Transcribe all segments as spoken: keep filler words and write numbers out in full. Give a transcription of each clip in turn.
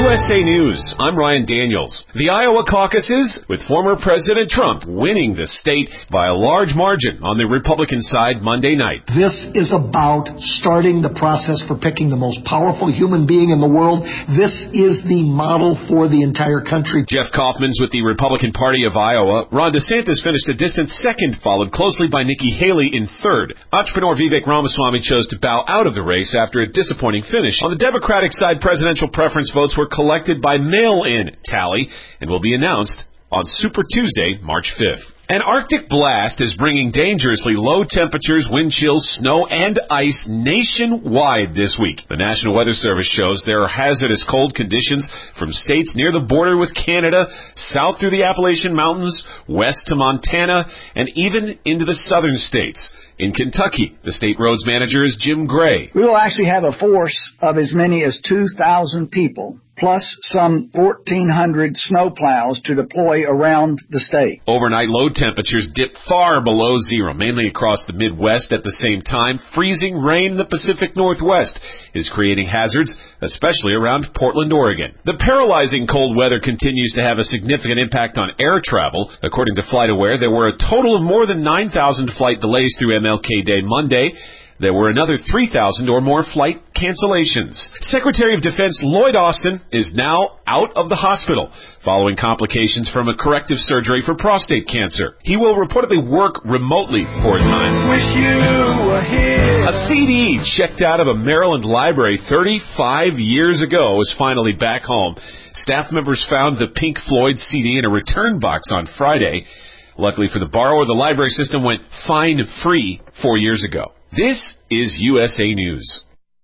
S A News, I'm Ryan Daniels. The Iowa caucuses, with former President Trump winning the state by a large margin on the Republican side Monday night. This is about starting the process for picking the most powerful human being in the world. This is the model for the entire country. Jeff Kaufman's with the Republican Party of Iowa. Ron DeSantis finished a distant second, followed closely by Nikki Haley in third. Entrepreneur Vivek Ramaswamy chose to bow out of the race after a disappointing finish. On the Democratic side, presidential preference votes were collected by mail-in tally and will be announced on Super Tuesday, March fifth. An Arctic blast is bringing dangerously low temperatures, wind chills, snow, and ice nationwide this week. The National Weather Service shows there are hazardous cold conditions from states near the border with Canada, south through the Appalachian Mountains, west to Montana, and even into the southern states. In Kentucky, the state roads manager is Jim Gray. We will actually have a force of as many as two thousand people, plus some fourteen hundred snowplows to deploy around the state. Overnight low temperatures dip far below zero, mainly across the Midwest at the same time. Freezing rain in the Pacific Northwest is creating hazards, especially around Portland, Oregon. The paralyzing cold weather continues to have a significant impact on air travel. According to FlightAware, there were a total of more than nine thousand flight delays through M L K Day Monday. There were another three thousand or more flight cancellations. Secretary of Defense Lloyd Austin is now out of the hospital following complications from a corrective surgery for prostate cancer. He will reportedly work remotely for a time. Wish you were here. A C D checked out of a Maryland library thirty-five years ago is finally back home. Staff members found the Pink Floyd C D in a return box on Friday. Luckily for the borrower, the library system went fine-free four years ago. This is U S A News.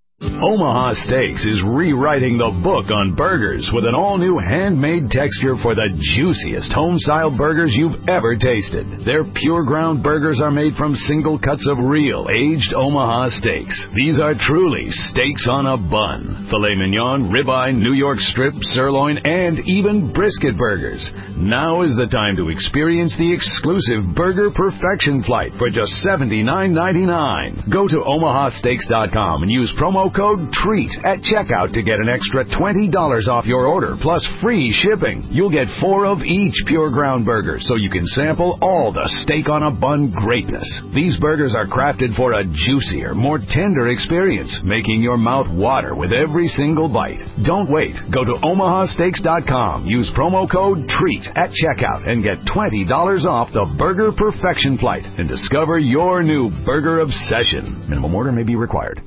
Omaha Steaks is rewriting the book on burgers with an all-new handmade texture for the juiciest home-style burgers you've ever tasted. Their pure ground burgers are made from single cuts of real, aged Omaha steaks. These are truly steaks on a bun. Filet mignon, ribeye, New York strip, sirloin, and even brisket burgers. Now is the time to experience the exclusive Burger Perfection Flight for just seventy-nine ninety-nine. Go to omaha steaks dot com and use promo code TREAT at checkout to get an extra twenty dollars off your order, plus free shipping. You'll get four of each pure ground burger, so you can sample all the steak on a bun greatness. These burgers are crafted for a juicier, more tender experience, making your mouth water with every single bite. Don't wait. Go to omaha steaks dot com, use promo code TREAT at checkout, and get twenty dollars off the Burger Perfection Flight and discover your new burger obsession. Minimum order may be required.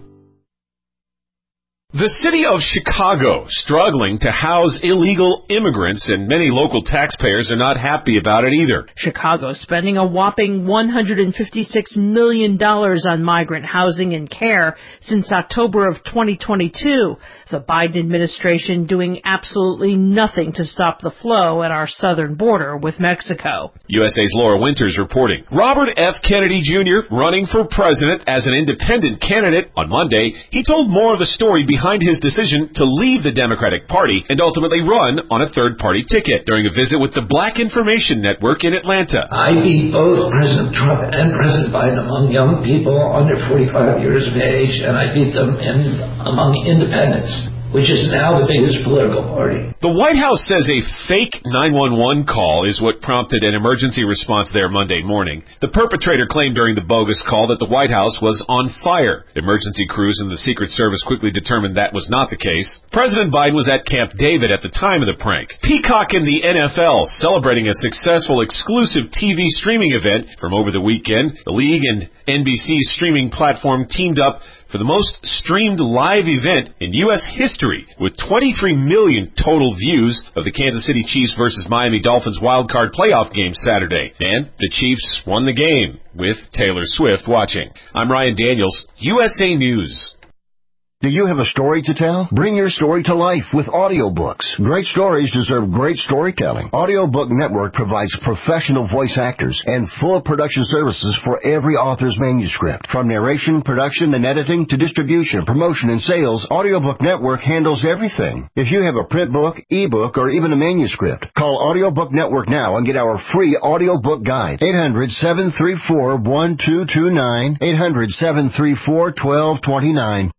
The city of Chicago struggling to house illegal immigrants, and many local taxpayers are not happy about it either. Chicago spending a whopping one hundred fifty-six million dollars on migrant housing and care since October of twenty twenty-two. The Biden administration doing absolutely nothing to stop the flow at our southern border with Mexico. U S A's Laura Winters reporting. Robert F. Kennedy Junior running for president as an independent candidate on Monday. He told more of the story behind behind his decision to leave the Democratic Party and ultimately run on a third-party ticket during a visit with the Black Information Network in Atlanta. I beat both President Trump and President Biden among young people under forty-five years of age, and I beat them in among independents, which is now the biggest political party. The White House says a fake nine one one call is what prompted an emergency response there Monday morning. The perpetrator claimed during the bogus call that the White House was on fire. Emergency crews and the Secret Service quickly determined that was not the case. President Biden was at Camp David at the time of the prank. Peacock and the N F L celebrating a successful exclusive T V streaming event from over the weekend. The league and N B C's streaming platform teamed up for the most streamed live event in U S history, with twenty-three million total views of the Kansas City Chiefs versus Miami Dolphins wildcard playoff game Saturday. And the Chiefs won the game, with Taylor Swift watching. I'm Ryan Daniels, U S A News. Do you have a story to tell? Bring your story to life with audiobooks. Great stories deserve great storytelling. Audiobook Network provides professional voice actors and full production services for every author's manuscript. From narration, production, and editing to distribution, promotion, and sales, Audiobook Network handles everything. If you have a print book, ebook, or even a manuscript, call Audiobook Network now and get our free audiobook guide. eight hundred, seven three four, one two two nine, eight hundred, seven three four, one two two nine.